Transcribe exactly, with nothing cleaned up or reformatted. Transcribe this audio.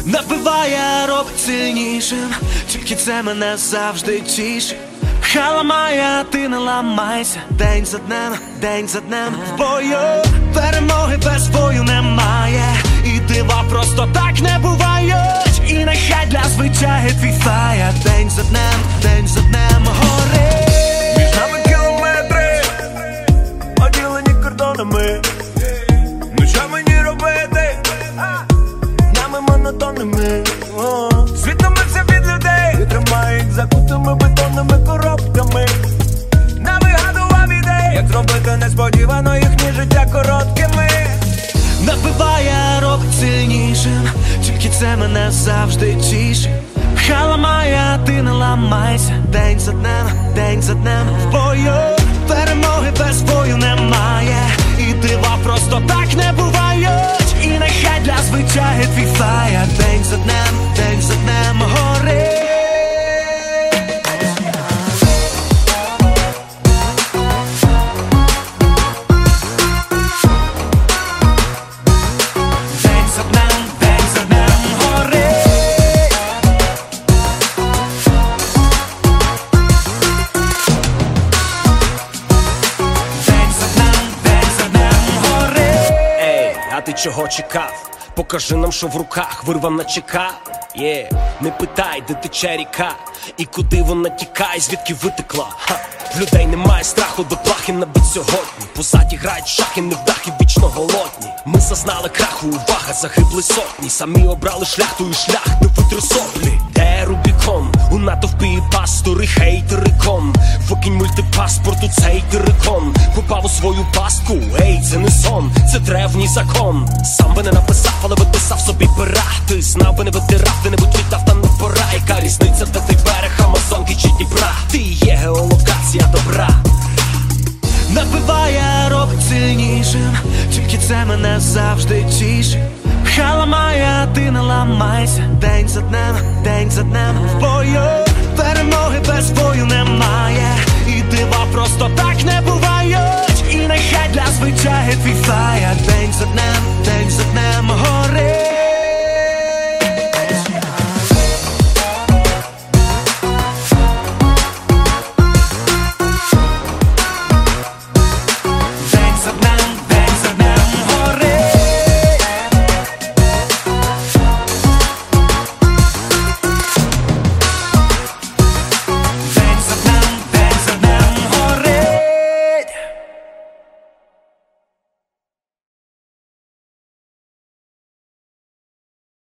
Набиває, робить сильнішим, тільки це мене завжди тішить. Хай ламає, ти не ламайся. День за днем, день за днем в бою. Перемоги без бою немає, і дива просто так не бувають. І нехай для звитяги твій фая. День за днем, день за днем горить. Між нами кілометри, поділені кордонами. Ну що мені робити? Днями монотонними. Світомився від людей, і тримають закутими бетонними коробками. Навигадував ідей, як зробити несподівано їхнє життя короткими. Набиває, робить сильнішим, тільки це мене завжди тішить. Хай ламає, ти не ламайся. День за днем, день за днем в бою. Перемоги без бою немає, і дива просто так не бувають. І нехай для звитяги твій фая. День за днем, день за днем горить. А ти чого чекав? Покажи нам, що в руках, вирвам на ЧК. Є, yeah. Не питай, де тече ріка, і куди вона тікає, звідки витекла. Ха. В людей немає страху до плахи навіть сьогодні. Позаді грають шахи, невдахи вічно голодні. Ми зазнали краху, увага, загибли сотні. Самі обрали шлях, той шлях, де витри соплі. Де Рубікон? У натовпі і пастори, хейтери кон. Викинь мультипаспорт у цей терикон. Попав у свою пастку, ей, це не сон, це древній закон. Сам би не написав, але виписав собі пера. Ти знав би, не витирав, ти небудь літав, та не пора. Яка різниця, де ти берег, Амазонки чи Дніпра? Ти є геолокація добра. Набиває, робить сильнішим, тільки це мене завжди тішить. Хай ламає, ти не ламайся. День за днем, день за днем в бою. Перемоги без бою немає, і дива просто так не бувають. І нехай для звитяги твій фая. День за днем, день